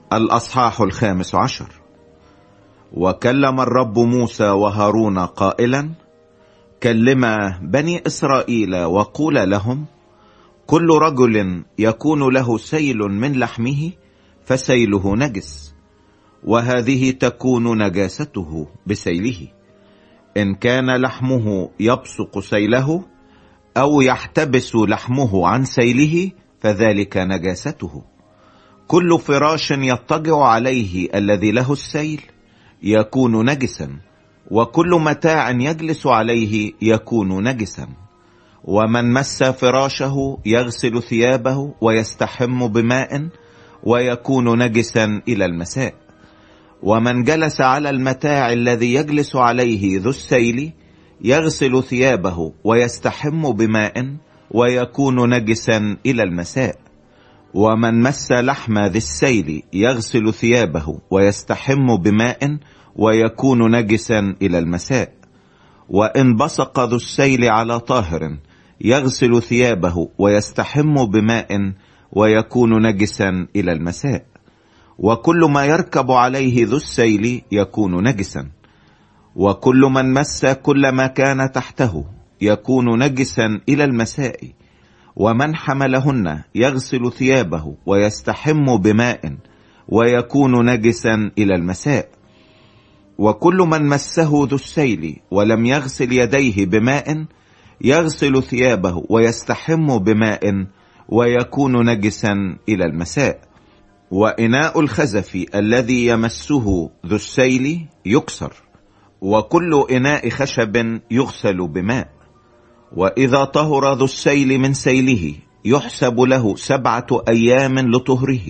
الأصحاح 15. وكلم الرب موسى وهارون قائلا: كلما بني إسرائيل وقول لهم: كل رجل يكون له سيل من لحمه فسيله نجس، وهذه تكون نجاسته بسيله، إن كان لحمه يبصق سيله أو يحتبس لحمه عن سيله فذلك نجاسته. كل فراش يضطجع عليه الذي له السيل يكون نجسا، وكل متاع يجلس عليه يكون نجسا. ومن مس فراشه يغسل ثيابه ويستحم بماء ويكون نجسا إلى المساء. ومن جلس على المتاع الذي يجلس عليه ذو السيل يغسل ثيابه ويستحم بماء ويكون نجسا إلى المساء. ومن مس لحم ذي السيل يغسل ثيابه ويستحم بماء ويكون نجسا إلى المساء. وإن بصق ذو السيل على طاهر يغسل ثيابه ويستحم بماء ويكون نجسا إلى المساء. وكل ما يركب عليه ذو السيل يكون نجسا. وكل من مس كل ما كان تحته يكون نجسا إلى المساء. ومن حملهن يغسل ثيابه ويستحم بماء ويكون نجسا إلى المساء. وكل من مسه ذو السيل ولم يغسل يديه بماء يغسل ثيابه ويستحم بماء ويكون نجسا إلى المساء. وإناء الخزف الذي يمسه ذو السيل يكسر، وكل إناء خشب يغسل بماء. وإذا طهر ذو السيل من سيله يحسب له 7 أيام لطهره،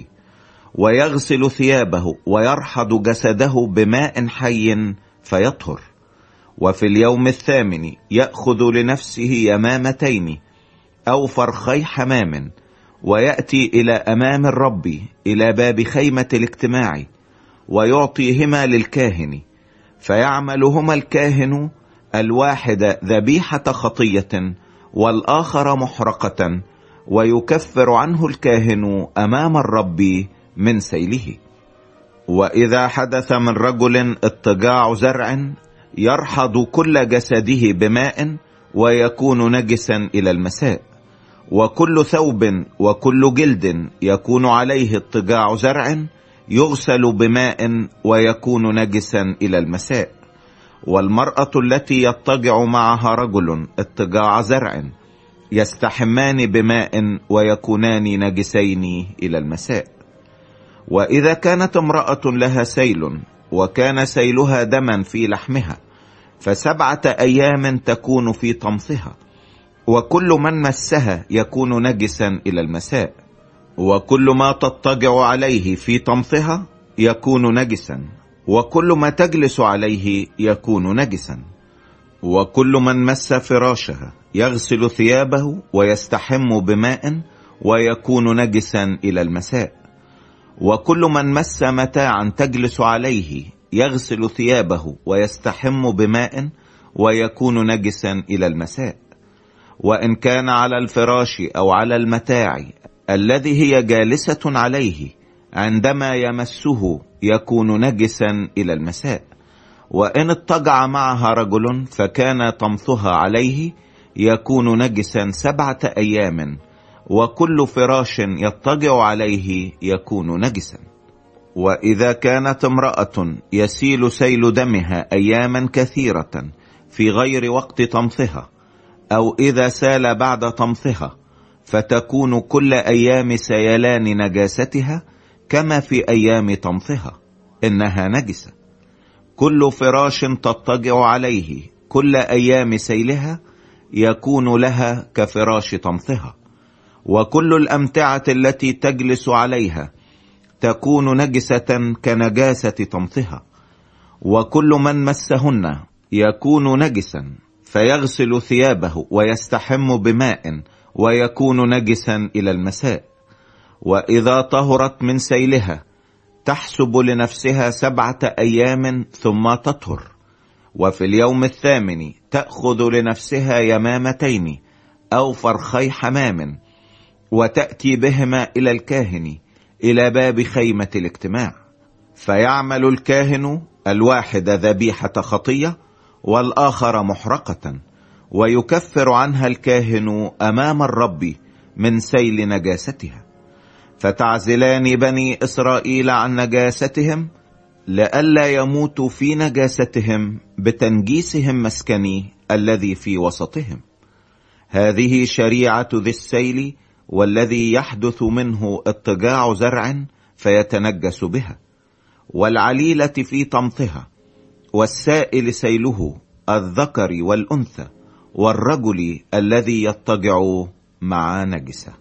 ويغسل ثيابه ويرحض جسده بماء حي فيطهر. وفي اليوم الثامن يأخذ لنفسه يمامتين أو فرخي حمام، ويأتي إلى أمام الرب إلى باب خيمة الاجتماع، ويعطيهما للكاهن، فيعملهما الكاهن الواحد ذبيحة خطية والآخر محرقة، ويكفر عنه الكاهن أمام الرب من سيله. وإذا حدث من رجل اضطجاع زرع يرحض كل جسده بماء ويكون نجسا إلى المساء. وكل ثوب وكل جلد يكون عليه اضطجاع زرع يغسل بماء ويكون نجسا إلى المساء. والمرأة التي يضطجع معها رجل اضطجاع زرع يستحمان بماء ويكونان نجسين إلى المساء. وإذا كانت امرأة لها سيل وكان سيلها دما في لحمها ف7 أيام تكون في طمثها، وكل من مسها يكون نجسا إلى المساء. وكل ما تضطجع عليه في طمثها يكون نجسا، وكل ما تجلس عليه يكون نجسا. وكل من مس فراشها يغسل ثيابه ويستحم بماء ويكون نجسا إلى المساء. وكل من مس متاعا تجلس عليه يغسل ثيابه ويستحم بماء ويكون نجسا إلى المساء. وإن كان على الفراش أو على المتاع الذي هي جالسة عليه عندما يمسه يكون نجسا إلى المساء. وإن اضطجع معها رجل فكان طمثها عليه يكون نجسا 7 أيام، وكل فراش يضطجع عليه يكون نجسا. وإذا كانت امرأة يسيل سيل دمها أياما كثيرة في غير وقت طمثها، أو إذا سال بعد طمثها، فتكون كل أيام سيلان نجاستها كما في أيام طمثها، إنها نجسة. كل فراش تضطجع عليه كل أيام سيلها يكون لها كفراش طمثها. وكل الأمتعة التي تجلس عليها تكون نجسة كنجاسة طمثها. وكل من مسهن يكون نجسا، فيغسل ثيابه ويستحم بماء ويكون نجسا إلى المساء. وإذا طهرت من سيلها تحسب لنفسها 7 أيام ثم تطهر. وفي اليوم الثامن تأخذ لنفسها يمامتين أو فرخي حمام، وتأتي بهما إلى الكاهن إلى باب خيمة الاجتماع، فيعمل الكاهن الواحد ذبيحة خطية والآخر محرقة، ويكفر عنها الكاهن أمام الرب من سيل نجاستها. فتعزلان بني إسرائيل عن نجاستهم لئلا يموتوا في نجاستهم بتنجيسهم مسكني الذي في وسطهم. هذه شريعة ذي السيل، والذي يحدث منه اضطجاع زرع فيتنجس بها، والعليلة في طمطها، والسائل سيله، الذكر والأنثى، والرجل الذي يضطجع مع نجسة.